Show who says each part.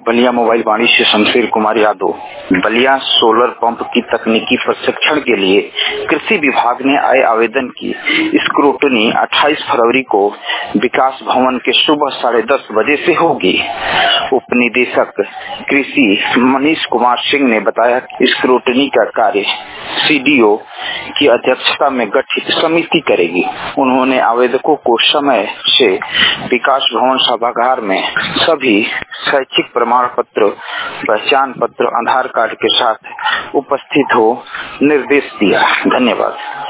Speaker 1: Ballia mobile Vani से Shamsher Kumar Yadav. Ballia solar pump की तकनीकी प्रशिक्षण के लिए कृषि विभाग ने आए आवेदन की स्क्रूटनी 28 फरवरी को विकास भवन के सुबह 10:30 बजे से होगी। उप निदेशक कृषि मनीष कुमार सिंह ने बताया कि स्क्रूटनी का कार्य सीडीओ की अध्यक्षता में गठित समिति करेगी। उन्होंने आवेदकों को समय से विकास भवन सभागार में सभी शैक्षिक प्रमाण पत्र, पहचान पत्र, आधार कार्ड के साथ उपस्थित हो निर्देश दिया। धन्यवाद।